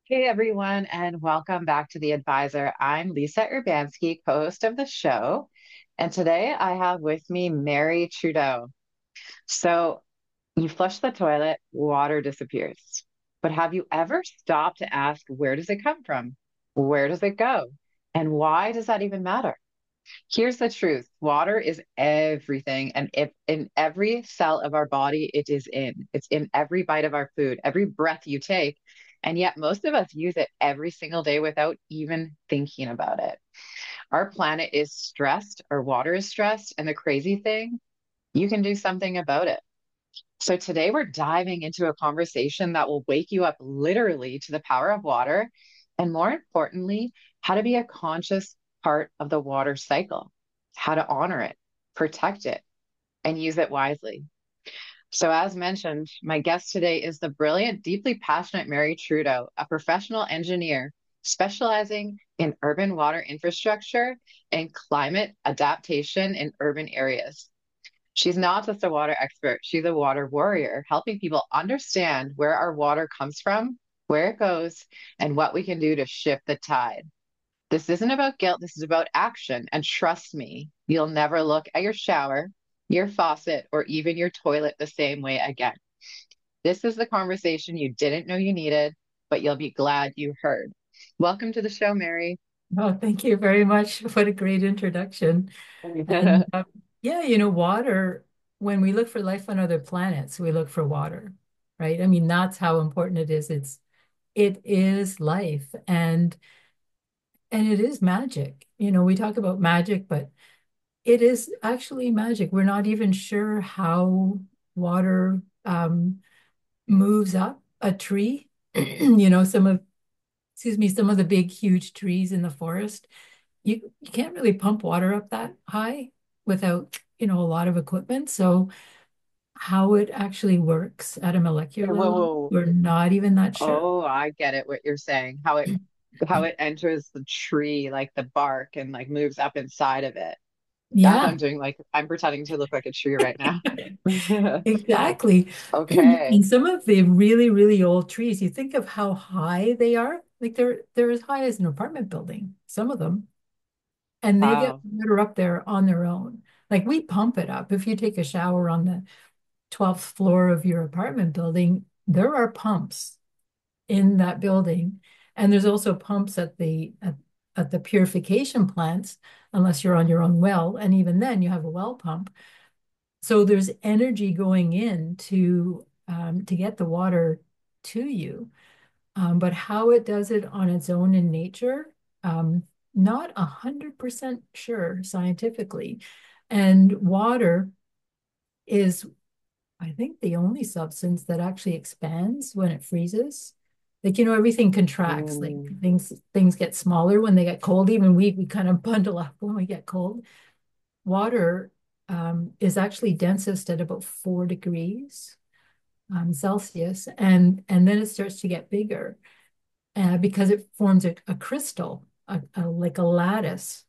Hey everyone, and welcome back to The Advisor. I'm Lisa Urbanski, co-host of the show, and today I have with me Mary Trudeau. So, you flush the toilet, water disappears. But have you ever stopped to ask, where does it come from? Where does it go? And why does that even matter? Here's the truth. Water is everything, and if in every cell of our body, it is in. It's in every bite of our food, every breath you take. And yet most of us use it every single day without even thinking about it. Our planet is stressed, our water is stressed, and the crazy thing, you can do something about it. So today we're diving into a conversation that will wake you up literally to the power of water, and more importantly, how to be a conscious part of the water cycle, how to honor it, protect it, and use it wisely. So, as mentioned, my guest today is the brilliant, deeply passionate Mary Trudeau, a professional engineer specializing in urban water infrastructure and climate adaptation in urban areas. She's not just a water expert, she's a water warrior, helping people understand where our water comes from, where it goes, and what we can do to shift the tide. This isn't about guilt, this is about action. And trust me, you'll never look at your shower, your faucet, or even your toilet the same way again. This is the conversation you didn't know you needed, but you'll be glad you heard. Welcome to the show, Mary. Oh, thank you very much. What a great introduction. And yeah, water, when we look for life on other planets, we look for water, right? I mean, that's how important it is. It is life and it is magic. We talk about magic, but it is actually magic. We're not even sure how water moves up a tree. Some of the big, huge trees in the forest you can't really pump water up that high without, a lot of equipment. So how it actually works at a Whoa, molecular level, whoa. we're not even that sure. Oh, I get it, what you're saying. How it enters the tree, like the bark, and like moves up inside of it. That Yeah, I'm pretending to look like a tree right now. exactly. Okay. And some of the really, really old trees, you think of how high they are, like they're as high as an apartment building, some of them, and they get Wow. water up there on their own. Like we pump it up. If you take a shower on the 12th floor of your apartment building, there are pumps in that building. And there's also pumps at the purification plants, unless you're on your own well. And even then, you have a well pump. So there's energy going in to get the water to you. But how it does it on its own in nature, um, not 100% sure scientifically. And water is, I think, the only substance that actually expands when it freezes. Like, everything contracts. Like Mm. things get smaller when they get cold. Even we kind of bundle up when we get cold. Water is actually densest at about 4 degrees Celsius, and then it starts to get bigger because it forms a crystal, like a lattice,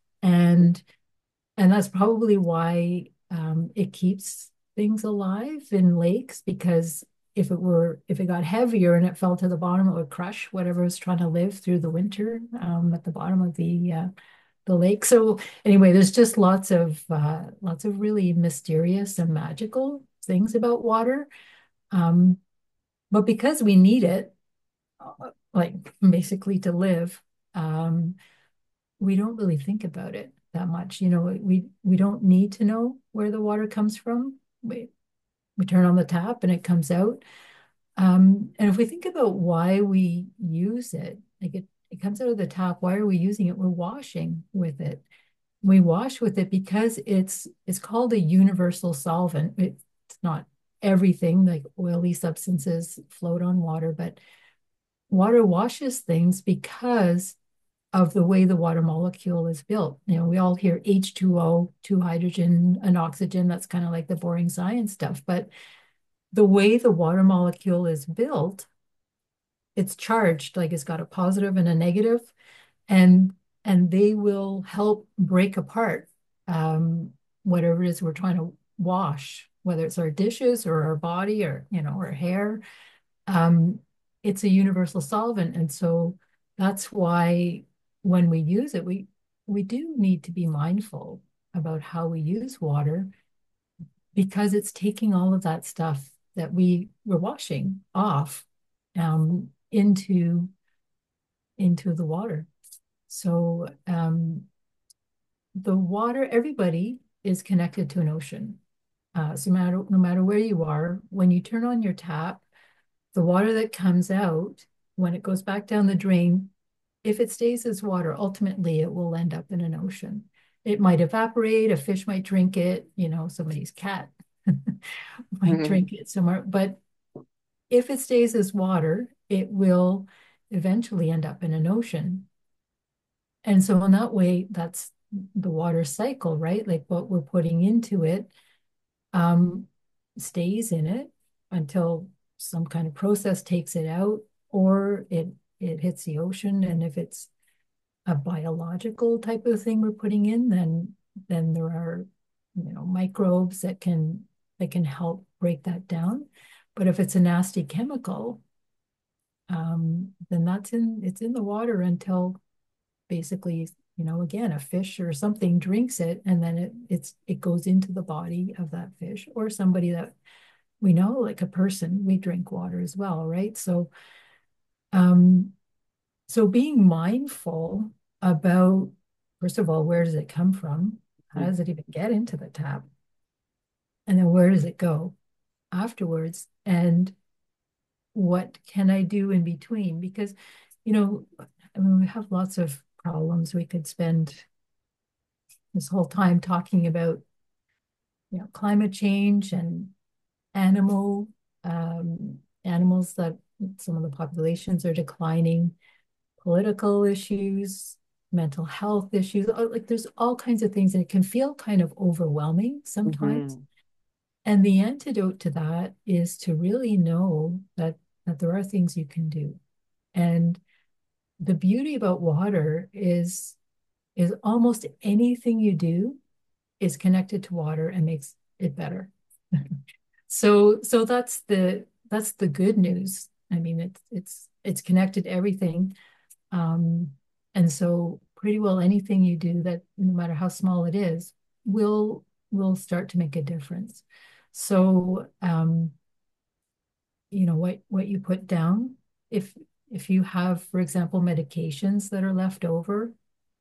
and that's probably why it keeps things alive in lakes, because if it got heavier and it fell to the bottom, it would crush whatever is trying to live through the winter at the bottom of the lake. So anyway, there's just lots of really mysterious and magical things about water. Um, but because we need it, like basically to live, um, we don't really think about it that much. We don't need to know where the water comes from. We turn on the tap and it comes out. And if we think about why we use it, like it comes out of the tap, why are we using it? We're washing with it. We wash with it because it's called a universal solvent. It's not everything, like oily substances float on water, but water washes things because of the way the water molecule is built. We all hear H2O, two hydrogen, an oxygen. That's kind of like the boring science stuff. But the way the water molecule is built, it's charged, like it's got a positive and a negative, and and they will help break apart whatever it is we're trying to wash, whether it's our dishes or our body or our hair. Um, it's a universal solvent. And so that's why when we use it, we do need to be mindful about how we use water because it's taking all of that stuff that we were washing off into the water. So the water, everybody is connected to an ocean. So no matter where you are, when you turn on your tap, the water that comes out, when it goes back down the drain, if it stays as water, ultimately it will end up in an ocean. It might evaporate, a fish might drink it, somebody's cat might drink it somewhere. But if it stays as water, it will eventually end up in an ocean. And so in that way, that's the water cycle, right? Like what we're putting into it um, stays in it until some kind of process takes it out, or it hits the ocean. And if it's a biological type of thing we're putting in, then there are microbes that can help break that down. But if it's a nasty chemical, then it's in the water until basically, again, a fish or something drinks it, and then it goes into the body of that fish or somebody that we know, like a person. We drink water as well, right? Um, so being mindful about, first of all, where does it come from? How does it even get into the tap? And then where does it go afterwards? And what can I do in between? Because, I mean, we have lots of problems. We could spend this whole time talking about, climate change and animal animals that some of the populations are declining, political issues, mental health issues. Like there's all kinds of things, and it can feel kind of overwhelming sometimes. Mhm. And the antidote to that is to really know that there are things you can do. And the beauty about water is almost anything you do is connected to water and makes it better. So that's the good news. I mean, it's connected to everything. Um, and so pretty well anything you do that, no matter how small it is, will start to make a difference. So what you put down, if if you have, for example, medications that are left over,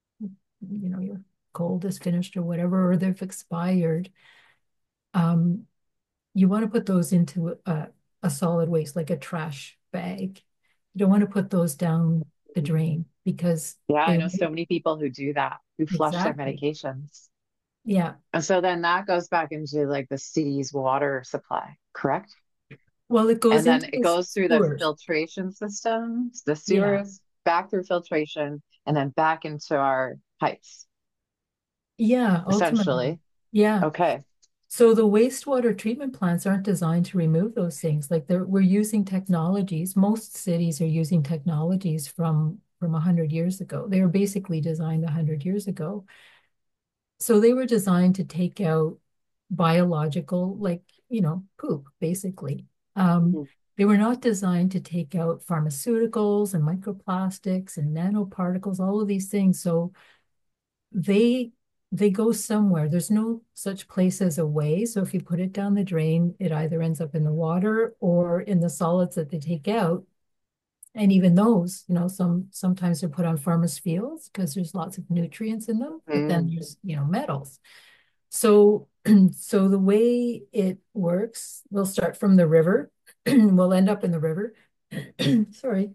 your cold is finished or whatever, or they've expired, um, you want to put those into a solid waste, like a trash bag. You don't want to put those down the drain because Yeah, I they know so won't. many people who do that, who flush their Exactly. medications. Yeah. And so then that goes back into like the city's water supply, correct? Well, it goes And then into it the goes through the sewers. filtration systems, the Yeah. sewers, back through filtration, and then back into our pipes, Yeah, ultimately. essentially. Yeah. Okay. So the wastewater treatment plants aren't designed to remove those things. Like we're using technologies. Most cities are using technologies from 100 years ago. They were basically designed 100 years ago. So they were designed to take out biological, like, poop, basically. Um, Mhm. they were not designed to take out pharmaceuticals and microplastics and nanoparticles, all of these things. So they they go somewhere. There's no such place as a way. So if you put it down the drain, it either ends up in the water or in the solids that they take out. And even those, sometimes they're put on farmers' fields because there's lots of nutrients in them, but then Mm. there's, metals. So so the way it works, we'll start from the river. We'll end up in the river. Sorry.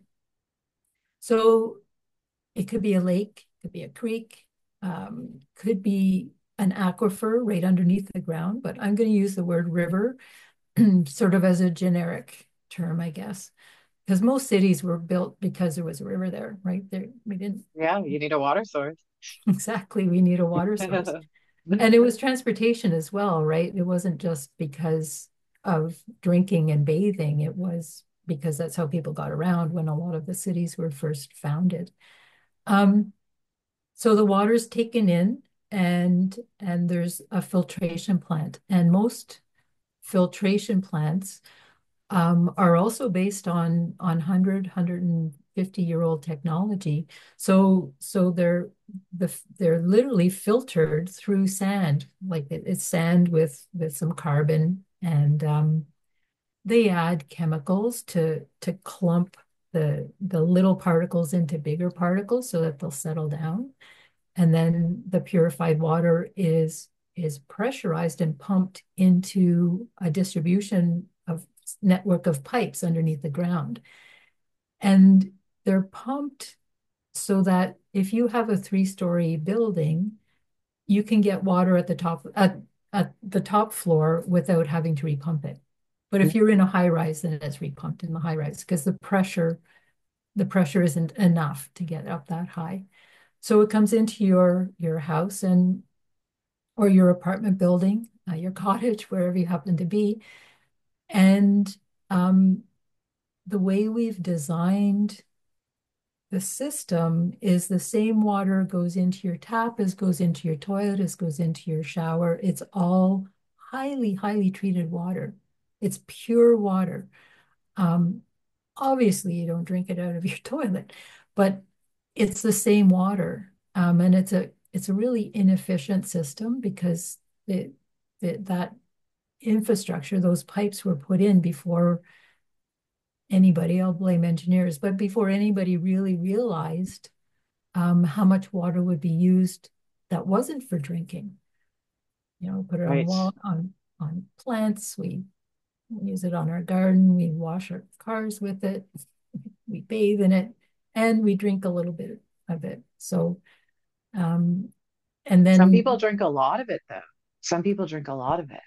So it could be a lake, could be a creek, could be an aquifer right underneath the ground, but I'm going to use the word river sort of as a generic term, I guess, because most cities were built because there was a river there, right? There, we didn't Yeah, you need a water source. exactly, we need a water source. And it was transportation as well, right? It wasn't just because of drinking and bathing, it was because that's how people got around when a lot of the cities were first founded. Um, So the water's taken in and there's a filtration plant. And most filtration plants are also based on 150-year-old technology. So they're literally filtered through sand, like it's sand with some carbon, and they add chemicals to clump the little particles into bigger particles so that they'll settle down. And then the purified water is pressurized and pumped into a distribution of network of pipes underneath the ground. And they're pumped so that if you have a 3-story building, you can get water at the top floor without having to repump it. But if you're in a high rise, then it's repumped in the high rise because the pressure isn't enough to get up that high. So it comes into your house and or your apartment building, your cottage, wherever you happen to be. And um, the way we've designed the system is the same water goes into your tap as goes into your toilet, as goes into your shower. It's all highly, highly treated water. It's pure water. Um, Obviously, you don't drink it out of your toilet, but it's the same water. And it's a really inefficient system because that infrastructure, those pipes were put in before anybody, I'll blame engineers, but before anybody really realized how much water would be used that wasn't for drinking. Put it on Right. wall on plants. We use it on our garden. We wash our cars with it. We bathe in it, and we drink a little bit of it. So, um, and Some people then drink a lot of it, though. Some people drink a lot of it.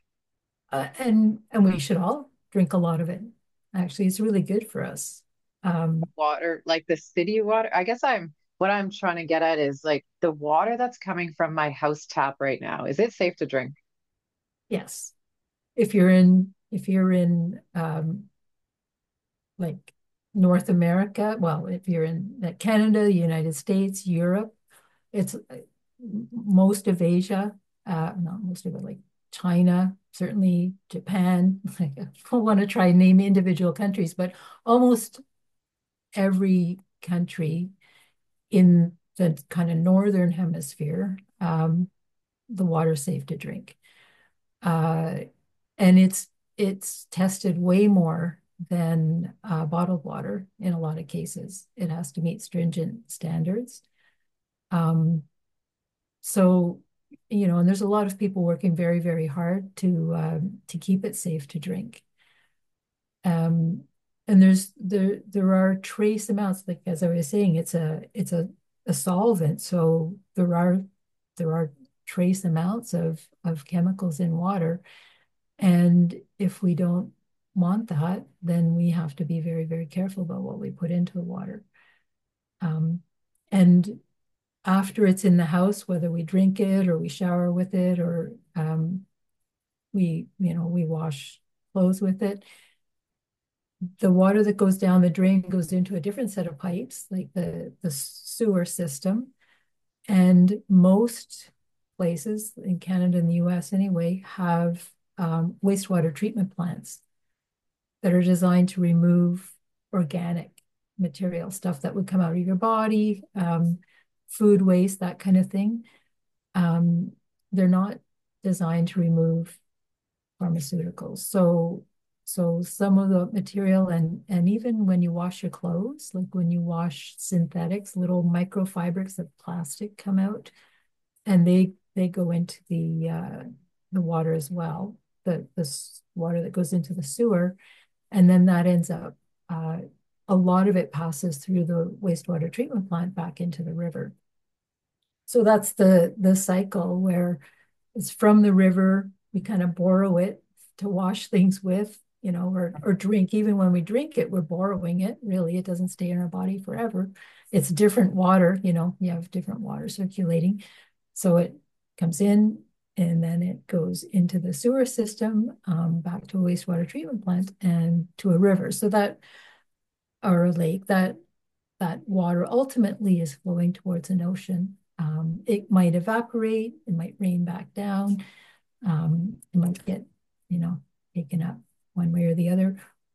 and we should all drink a lot of it. Actually, it's really good for us. Um, Water, like the city water. I guess what I'm trying to get at is like the water that's coming from my house tap right now. Is it safe to drink? yes, if you're in like North America, well, if you're in Canada, United States, Europe, it's most of Asia, not most of it, like China, certainly Japan. Like, I don't want to try and name individual countries, but almost every country in the kind of northern hemisphere, the water's safe to drink. Uh, and it's tested way more than bottled water in a lot of cases. It has to meet stringent standards. Um, so, and there's a lot of people working very, very hard to keep it safe to drink. Um, and there are trace amounts, like as I was saying, it's a solvent, so there are trace amounts of chemicals in water, and if we don't want that, then we have to be very, very careful about what we put into the water. Um, and after it's in the house, whether we drink it or we shower with it or we wash clothes with it, the water that goes down the drain goes into a different set of pipes, like the sewer system. And most places in Canada and the US anyway have wastewater treatment plants that are designed to remove organic material, stuff that would come out of your body, food waste, that kind of thing. Um, they're not designed to remove pharmaceuticals. So some of the material and even when you wash your clothes, like when you wash synthetics, little microfibers of plastic come out and they go into the water as well. The water that goes into the sewer, and then that ends up a lot of it passes through the wastewater treatment plant back into the river. So that's the cycle where it's from the river. We kind of borrow it to wash things with, or drink. Even when we drink it, we're borrowing it. Really, it doesn't stay in our body forever. It's different water, you have different water circulating. So it comes in and then it goes into the sewer system, back to a wastewater treatment plant and to a river. So that, or a lake, that water ultimately is flowing towards an ocean. It might evaporate, it might rain back down, it might get, taken up one way or the other.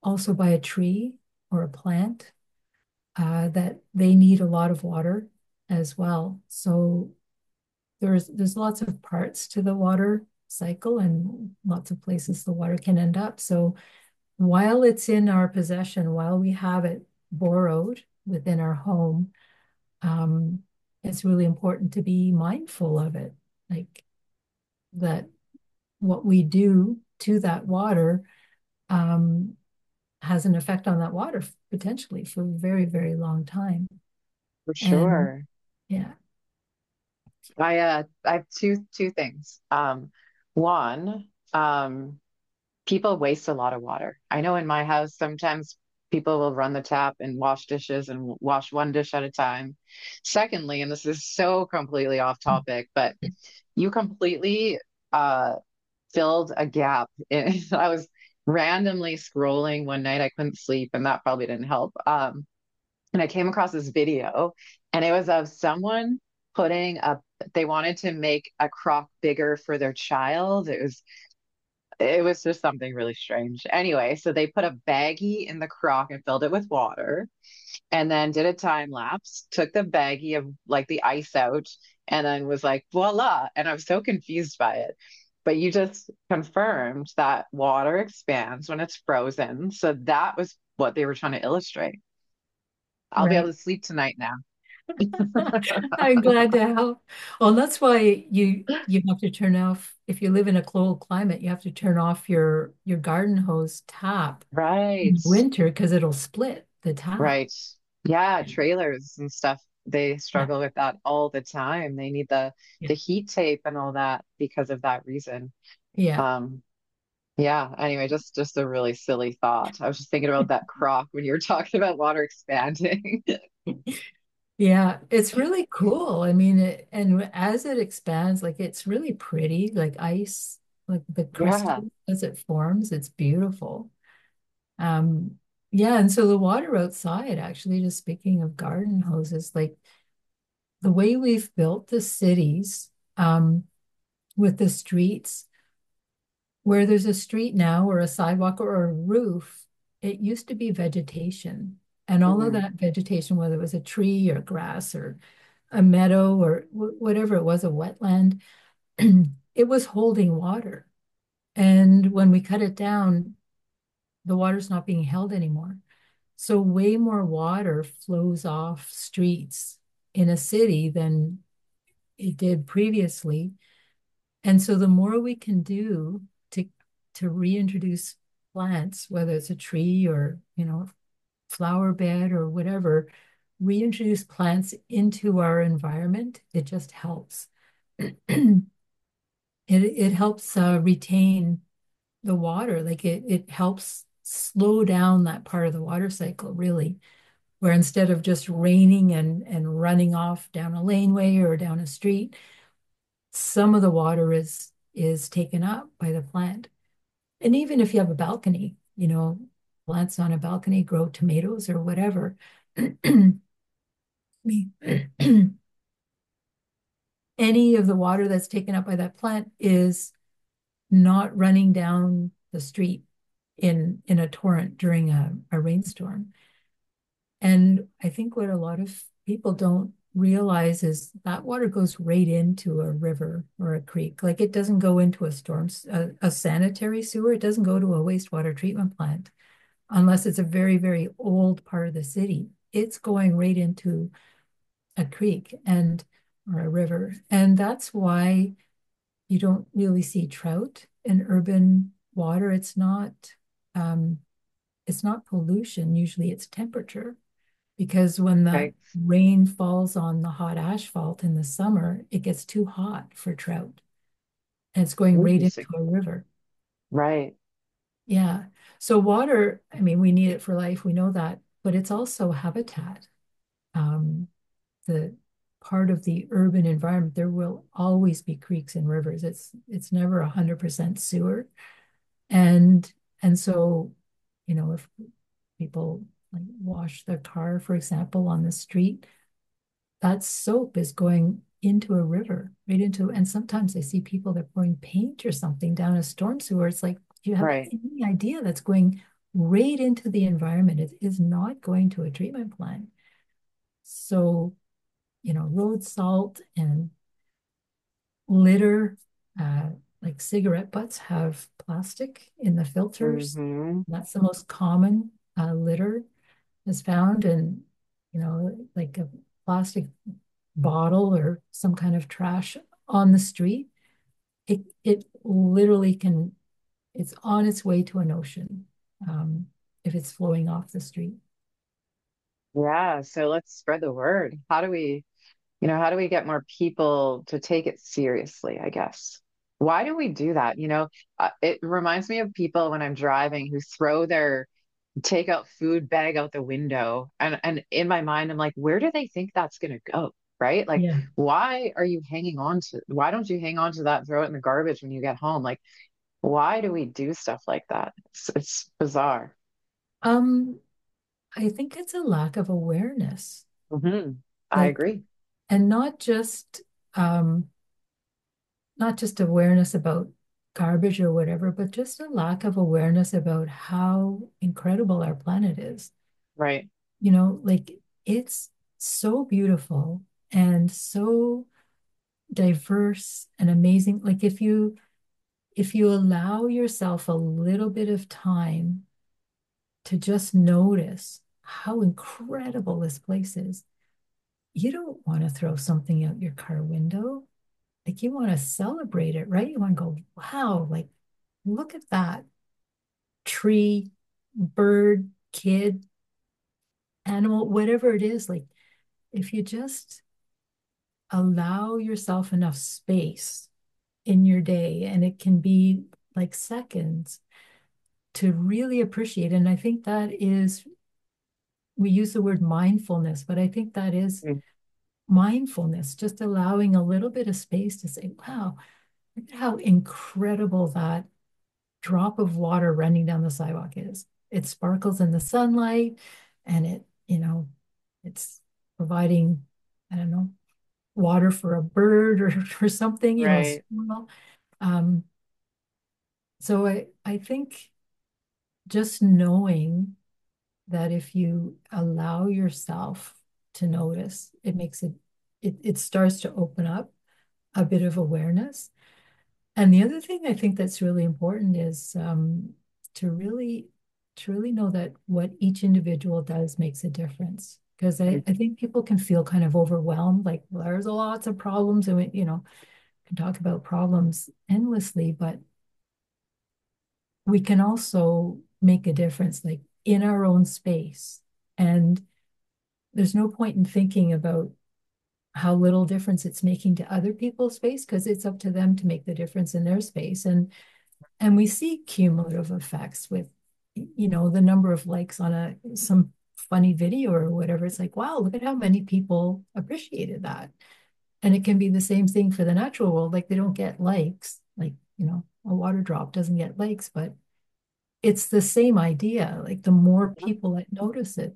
also by a tree or a plant, that they need a lot of water as well. So there's lots of parts to the water cycle and lots of places the water can end up. So while it's in our possession, while we have it borrowed within our home, um, it's really important to be mindful of it. Like that what we do to that water um, has an effect on that water potentially for a very, very long time. For And sure. yeah, I have two things. One, people waste a lot of water. I know in my house sometimes people will run the tap and wash dishes and wash one dish at a time. Secondly, and this is so completely off topic, but you completely uh filled a gap in I was randomly scrolling one night. I couldn't sleep, and that probably didn't help. And I came across this video, and it was of someone putting a they wanted to make a crock bigger for their child. It was just something really strange. Anyway, so they put a baggie in the crock and filled it with water, and then did a time lapse, took the baggie of like the ice out, and then was like, voila. And I was so confused by it. But you just confirmed that water expands when it's frozen. So that was what they were trying to illustrate. I'll be able right. to sleep tonight now. I'm glad to help. Well, that's why you have to turn off if you live in a cold climate, you have to turn off your garden hose tap Right. in winter because it'll split the tap. Right. Yeah, trailers and stuff, they Yeah. struggle with that all the time. They need Yeah. the heat tape and all that because of that reason. Yeah. Um, yeah, anyway, just a really silly thought. I was just thinking about that crock when you were talking about water expanding. Yeah, it's really cool. I mean, and as it expands, like it's really pretty, like ice, like the Yeah, crystal as it forms, it's beautiful. Um, yeah, and so the water outside, actually, just speaking of garden hoses, like the way we've built the cities, with the streets, where there's a street now or a sidewalk or a roof, it used to be vegetation. And all of mhm, that vegetation, whether it was a tree or grass or a meadow or whatever it was, a wetland, it was holding water. And when we cut it down, the water's not being held anymore. So way more water flows off streets in a city than it did previously. And so the more we can do to reintroduce plants, whether it's a tree or, flower bed or whatever, reintroduce plants into our environment, it just helps. It helps retain the water. Like it helps slow down that part of the water cycle, really, where instead of just raining and running off down a laneway or down a street, some of the water is taken up by the plant. And even if you have a balcony, plants on a balcony grow tomatoes or whatever. Any of the water that's taken up by that plant is not running down the street in a torrent during a rainstorm. And I think what a lot of people don't realize is that water goes right into a river or a creek. Like it doesn't go into a sanitary sewer. It doesn't go to a wastewater treatment plant unless it's a very, very old part of the city. It's going right into a creek and or a river. And that's why you don't really see trout in urban water. Um, it's not pollution. Usually it's temperature because when the right. rain falls on the hot asphalt in the summer, it gets too hot for trout and it's going right into Interesting. a river. Right. Yeah. So water, I mean, we need it for life. We know that, but it's also habitat. Um, the part of the urban environment, there will always be creeks and rivers. It's never 100% sewer. And and so, if people like wash their car, for example, on the street, that soap is going into a river, right into, and sometimes I see people that are pouring paint or something down a storm sewer. It's like, do you have Right. any idea that's going right into the environment. It is not going to a treatment plant. So, road salt and litter, uh, like cigarette butts have plastic in the filters. Hmm. That's the most common litter is found. And, like a plastic bottle or some kind of trash on the street, it literally can, it's on its way to an ocean if it's flowing off the street. Yeah, so let's spread the word. How do we get more people to take it seriously, I guess? Why do we do that? It reminds me of people when I'm driving who throw their takeout food bag out the window. And in my mind, I'm like, where do they think that's going to go? Right? Like, Yeah. why don't you hang on to that, throw it in the garbage when you get home? Like, why do we do stuff like that? It's bizarre. Um, I think it's a lack of awareness. Hmm. I Like, agree. and um not just awareness about garbage or whatever, but just a lack of awareness about how incredible our planet is. Right. Like it's so beautiful and so diverse and amazing. Like if you allow yourself a little bit of time to just notice how incredible this place is, you don't want to throw something out your car window. Like you want to celebrate it, right? You want to go, wow, like look at that tree, bird, kid, animal, whatever it is. Like if you just allow yourself enough space in your day, and it can be like seconds to really appreciate. And I think that is, we use the word mindfulness, but I think that is Mm. mindfulness, just allowing a little bit of space to say, wow, look at how incredible that drop of water running down the sidewalk is. It sparkles in the sunlight and it's providing, I don't know, water for a bird or for something, a Right. squirrel. Um, so I think just knowing that if you allow yourself to notice, it starts to open up a bit of awareness. And the other thing I think that's really important is to really to really know that what each individual does makes a difference. Because I think people can feel kind of overwhelmed, like, well, there's lots of problems, and we, can talk about problems endlessly, but we can also make a difference, like in our own space. And there's no point in thinking about how little difference it's making to other people's space, because it's up to them to make the difference in their space. And we see cumulative effects with the number of likes on some funny video or whatever. It's like, wow, look at how many people appreciated that. And it can be the same thing for the natural world. Like they don't get likes, like a water drop doesn't get likes, but it's the same idea. Like the more people that notice it,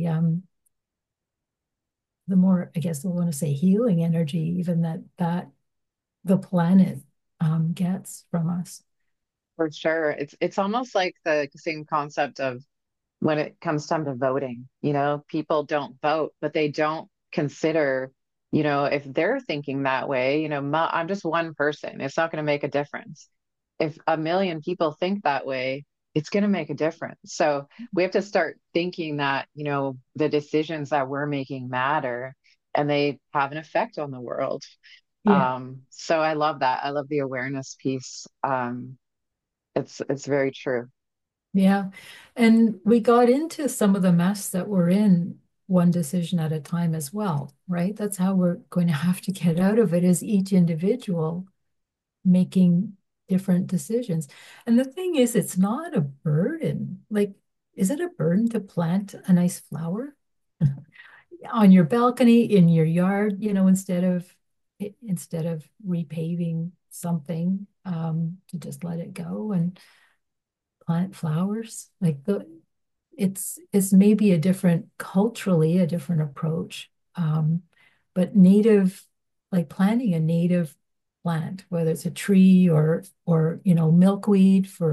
the more, I guess I want to say, healing energy even that the planet gets from us. For sure. It's almost like the same concept of when it comes time to voting. People don't vote, but they don't consider, if they're thinking that way, I'm just one person. It's not going to make a difference. If a million people think that way, it's going to make a difference. So we have to start thinking that, the decisions that we're making matter and they have an effect on the world. Yeah. So I love that. I love the awareness piece. It's very true. Yeah. And we got into some of the mess that we're in one decision at a time as well, right? That's how we're going to have to get out of it, is each individual making different decisions. And the thing is, it's not a burden. Like, is it a burden to plant a nice flower on your balcony, in your yard, instead of repaving something, to just let it go and plant flowers? Like it's maybe a different culturally, a different approach. But like planting a native plant, whether it's a tree or milkweed for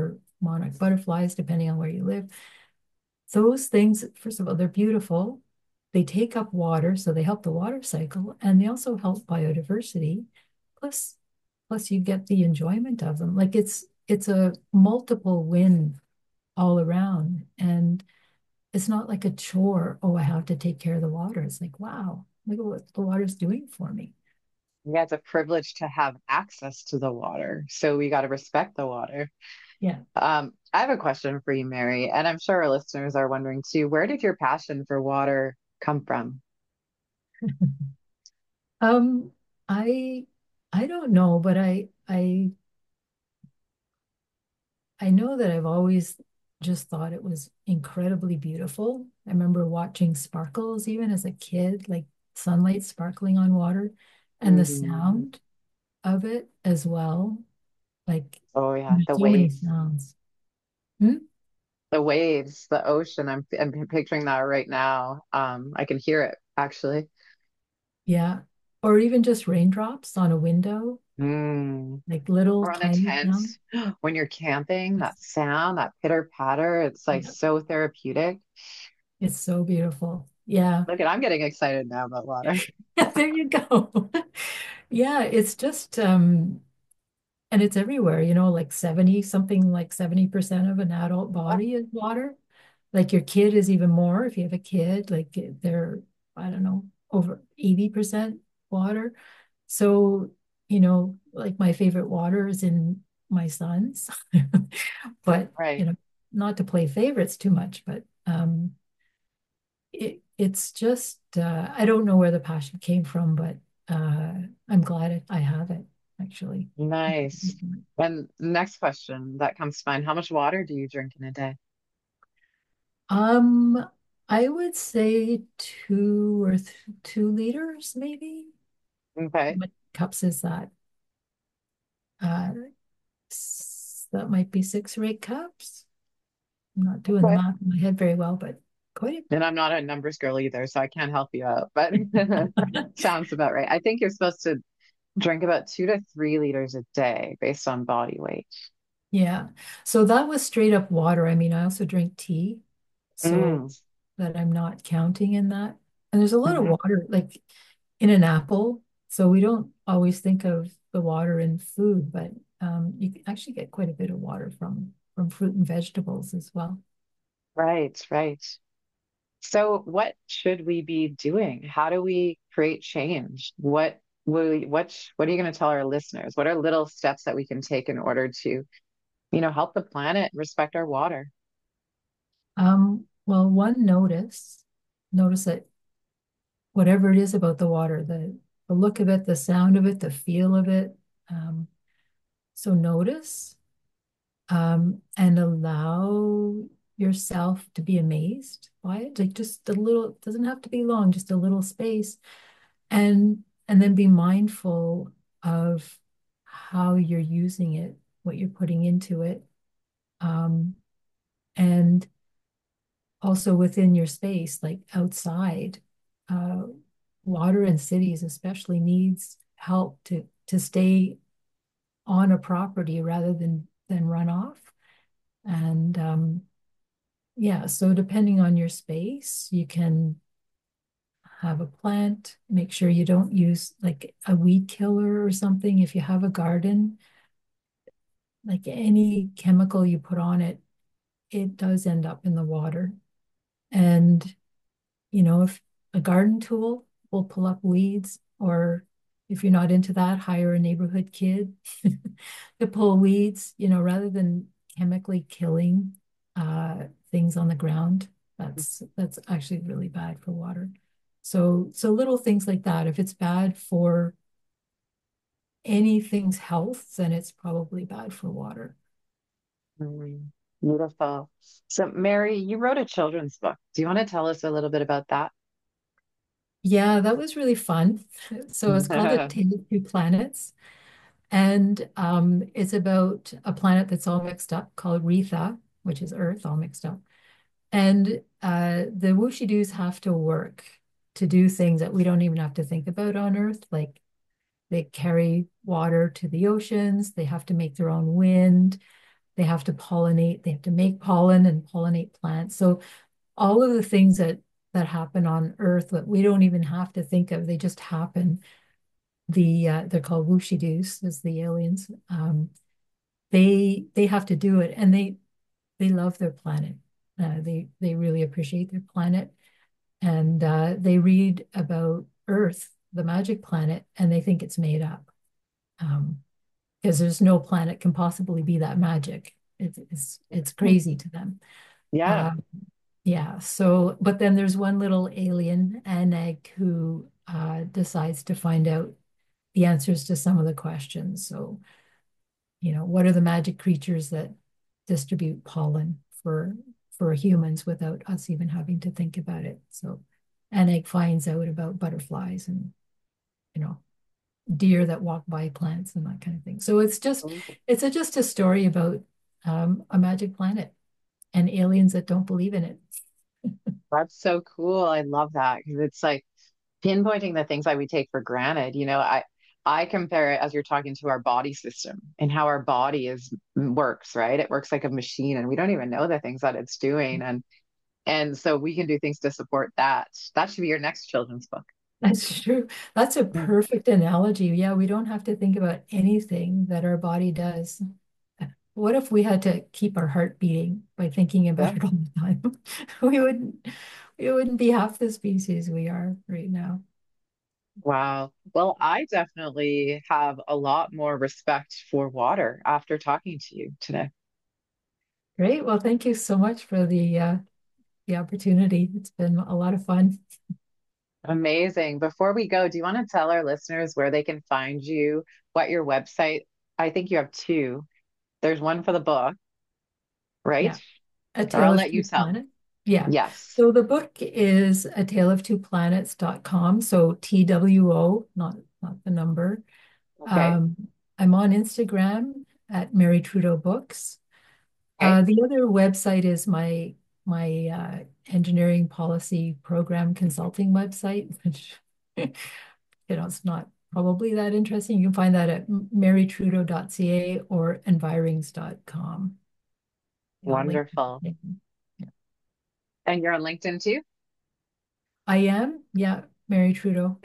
monarch butterflies, depending on where you live. Those things, first of all, they're beautiful. They take up water, so they help the water cycle, and they also help biodiversity. Plus, plus you get the enjoyment of them. Like it's a multiple win all around. And it's not like a chore. Oh, I have to take care of the water. It's like, wow, look at what the water's doing for me. Yeah, it's a privilege to have access to the water. So we got to respect the water. Yeah. I have a question for you, Mary, and I'm sure our listeners are wondering too. Where did your passion for water come from? Um, I I don't know, but I know that I've always just thought it was incredibly beautiful. I remember watching sparkles even as a kid, like sunlight sparkling on water, and the Mhm. sound of it as well. Like Oh yeah, there's the so many waves, sounds. Hmm? the waves, the ocean. I'm picturing that right now. I can hear it actually. Yeah. Or even just raindrops on a window, Mm. like little Or on a tiny tent sound. when you're camping, It's, that sound, that pitter patter, it's like yeah, so therapeutic. it's so beautiful. Yeah. Look at, I'm getting excited now about water. There you go. Yeah, it's just and it's everywhere, like 70 something like 70% of an adult body is water. Like your kid is even more if you have a kid, like they're, I don't know, over 80% water. So, like my favorite water is in my son's. But, Right. not to play favorites too much, but it's just I don't know where the passion came from, but I'm glad I have it actually. Nice. And next question that comes to mind, how much water do you drink in a day? Um, I would say 2 or 2 liters, maybe. How Okay. many cups is that? That might be 6 or 8 cups. I'm not doing the Okay. math in my head very well, but quite And I'm not a numbers girl either, so I can't help you out, but a sounds about right. I think you're supposed to drink about 2 to 3 liters a day based on body weight. Yeah. So that was straight up water. I mean, I also drink tea, so Mm. that I'm not counting in that. And there's a lot of Hmm. water, like in an apple. So we don't always think of the water in food, but you can actually get quite a bit of water from fruit and vegetables as well. Right, right. So what should we be doing? How do we create change? What are you going to tell our listeners? What are little steps that we can take in order to, help the planet, respect our water? Well, one, notice that whatever it is about the water, the look of it, the sound of it, the feel of it. Um, so notice, and allow yourself to be amazed by it. Like just a little, it doesn't have to be long, just a little space. And then be mindful of how you're using it, what you're putting into it. Um, and also within your space, like outside, uh, water in cities especially needs help to stay on a property rather than run off. And yeah, so depending on your space, you can have a plant. Make sure you don't use like a weed killer or something. If you have a garden, like any chemical you put on it, it does end up in the water. And if a garden tool will pull up weeds, or if you're not into that, hire a neighborhood kid to pull weeds, rather than chemically killing things on the ground. That's actually really bad for water. So little things like that. If it's bad for anything's health, then it's probably bad for water. Mm, beautiful. So, Mary, you wrote a children's book. Do you want to tell us a little bit about that? Yeah, that was really fun. So it's called A Tale of Two Planets. And it's about a planet that's all mixed up called Retha, which is Earth, all mixed up. And the Wushidoos have to work to do things that we don't even have to think about on Earth. Like they carry water to the oceans, they have to make their own wind. They have to pollinate, they have to make pollen and pollinate plants. So all of the things that happen on Earth that we don't even have to think of, they just happen. They're called whooshidoos as the aliens. They have to do it, and they love their planet. They really appreciate their planet, and they read about Earth, the magic planet, and they think it's made up. Um, because there's no planet can possibly be that magic. It's crazy to them. Yeah. Uh, yeah. So, but then there's one little alien, Aneg, who decides to find out the answers to some of the questions. So, what are the magic creatures that distribute pollen for humans without us even having to think about it? So, Aneg finds out about butterflies and you know deer that walk by plants and that kind of thing. So it's just a story about a magic planet and aliens that don't believe in it. That's so cool. I love that because it's like pinpointing the things that we take for granted. I compare it as you're talking to our body system and how our body is works, right? It works like a machine and we don't even know the things that it's doing. And so we can do things to support that. That should be your next children's book. That's true. That's a Yeah. perfect analogy. Yeah, we don't have to think about anything that our body does. What if we had to keep our heart beating by thinking about Yeah. it all the time? We wouldn't we wouldn't be half the species we are right now. Wow. Well, I definitely have a lot more respect for water after talking to you today. Great. Well, thank you so much for the opportunity. It's been a lot of fun. Amazing. Before we go, do you want to tell our listeners where they can find you, what your website? I think you have two. There's one for the book, right? Yeah. A Or Tale I'll of let you Two tell. Planets. Yeah. Yes. So the book is a tale of two planets.com. So TWO, not the number. Okay. Um, I'm on Instagram at Mary Trudeau Books. Okay. The other website is my engineering policy program consulting website, which it's not probably that interesting. You can find that at marytrudeau.ca or envirings.com. I'll link Wonderful. everything. Yeah. And you're on LinkedIn too? I am, yeah, Mary Trudeau.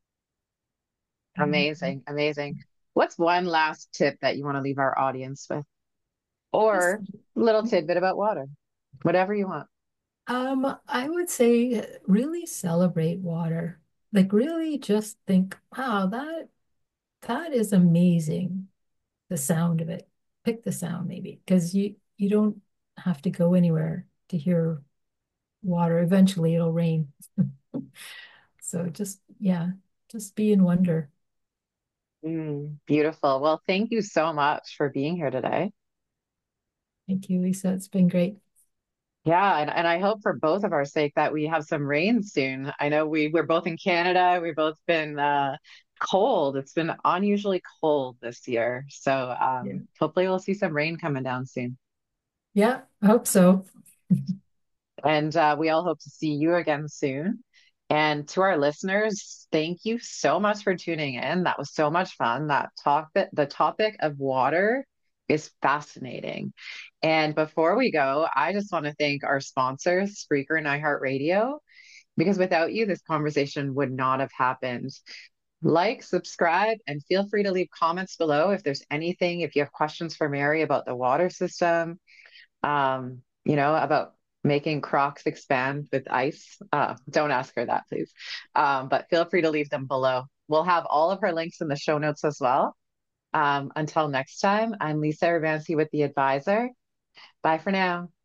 Amazing. Amazing. What's one last tip that you want to leave our audience with? Just, Or a little tidbit about water? Whatever you want. I would say really celebrate water. Like really just think, wow, that is amazing. The sound of it. Pick the sound maybe, because you don't have to go anywhere to hear water. Eventually it'll rain. So just yeah, just be in wonder. Beautiful. Well, thank you so much for being here today. Thank you, Lisa. It's been great. Yeah, and I hope for both of our sake that we have some rain soon. I know we're both in Canada. We've both been cold. It's been unusually cold this year. So Yeah. hopefully we'll see some rain coming down soon. Yeah, I hope so. And we all hope to see you again soon. And to our listeners, thank you so much for tuning in. That was so much fun. The topic of water is fascinating. And before we go, I just want to thank our sponsors, Spreaker and iHeartRadio, because without you, this conversation would not have happened. Like, subscribe, and feel free to leave comments below if there's anything, if you have questions for Mary about the water system, about making Crocs expand with ice. Don't ask her that, please. But feel free to leave them below. We'll have all of her links in the show notes as well. Until next time, I'm Lisa Urbanski with The Advisor. Bye for now.